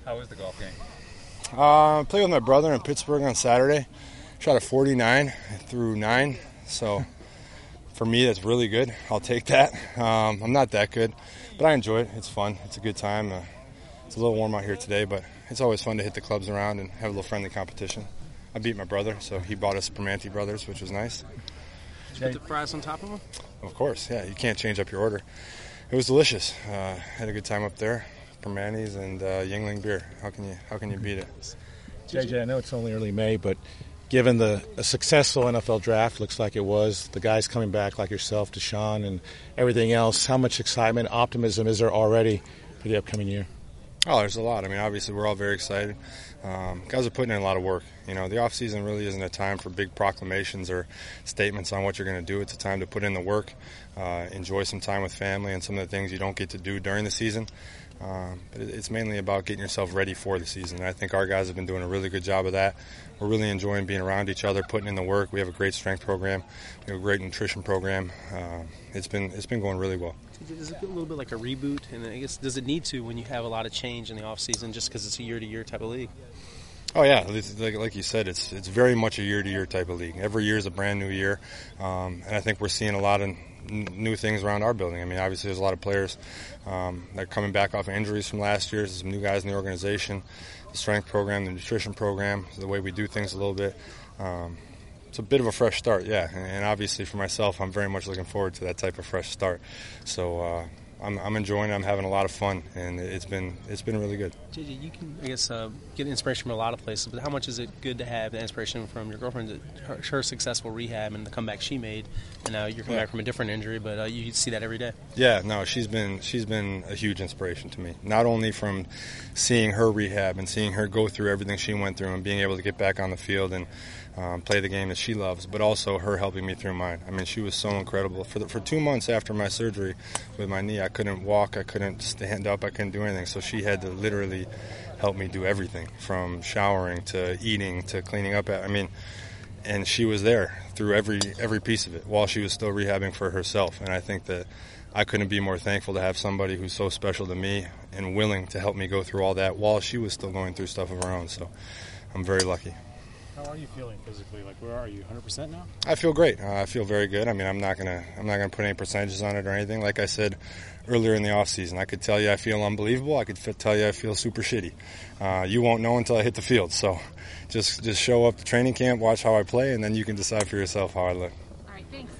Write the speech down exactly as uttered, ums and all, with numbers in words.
How was the golf game? Uh, I played with my brother in Pittsburgh on Saturday. Shot a forty-nine through nine, so for me that's really good. I'll take that. Um, I'm not that good, but I enjoy it. It's fun. It's a good time. Uh, it's a little warm out here today, but it's always fun to hit the clubs around and have a little friendly competition. I beat my brother, so he bought us Primanti Brothers, which was nice. Did you put the fries on top of them? Of course, yeah. You can't change up your order. It was delicious. Uh, had a good time up there. Primanti's and uh, Yuengling beer. How can you how can you beat it? J J, I know it's only early May, but given the a successful N F L draft, looks like it was, the guys coming back like yourself, Deshaun, and everything else, how much excitement, optimism is there already for the upcoming year? Oh, there's a lot. I mean, obviously, we're all very excited. Um, guys are putting in a lot of work. You know, the off-season really isn't a time for big proclamations or statements on what you're going to do. It's a time to put in the work, uh, enjoy some time with family and some of the things you don't get to do during the season. Um, but it's mainly about getting yourself ready for the season. And I think our guys have been doing a really good job of that. We're really enjoying being around each other, putting in the work. We have a great strength program. We have a great nutrition program. Uh, it's been it's been going really well. Does it feel a little bit like a reboot? And I guess does it need to when you have a lot of change in the off season, just because it's a year-to-year type of league? Oh yeah, like, like you said, it's it's very much a year-to-year type of league. Every year is a brand new year, um, and I think we're seeing a lot of n- new things around our building. I mean, obviously there's a lot of players um, that are coming back off of injuries from last year. There's some new guys in the organization, the strength program, the nutrition program, the way we do things a little bit. Um, it's a bit of a fresh start, yeah. And, and obviously for myself, I'm very much looking forward to that type of fresh start. So. Uh, I'm, I'm enjoying it. I'm having a lot of fun, and it's been it's been really good. J J, you can, I guess, uh, get inspiration from a lot of places, but how much is it good to have the inspiration from your girlfriend, her, her successful rehab and the comeback she made, and now you're coming yeah. back from a different injury, but uh, you see that every day? Yeah, no, she's been she's been a huge inspiration to me, not only from seeing her rehab and seeing her go through everything she went through and being able to get back on the field and Um, play the game that she loves, but also her helping me through mine. I mean, she was so incredible. For the, for two months after my surgery with my knee, I couldn't walk, I couldn't stand up, I couldn't do anything. So she had to literally help me do everything, from showering to eating to cleaning up. I mean, and she was there through every every piece of it while she was still rehabbing for herself. And I think that I couldn't be more thankful to have somebody who's so special to me and willing to help me go through all that while she was still going through stuff of her own. So I'm very lucky. How are you feeling physically? Like, where are you? one hundred percent now? I feel great. Uh, I feel very good. I mean, I'm not gonna I'm not gonna put any percentages on it or anything. Like I said earlier in the off season, I could tell you I feel unbelievable. I could f- tell you I feel super shitty. Uh, you won't know until I hit the field. So, just just show up to training camp, watch how I play, and then you can decide for yourself how I look. All right, thanks.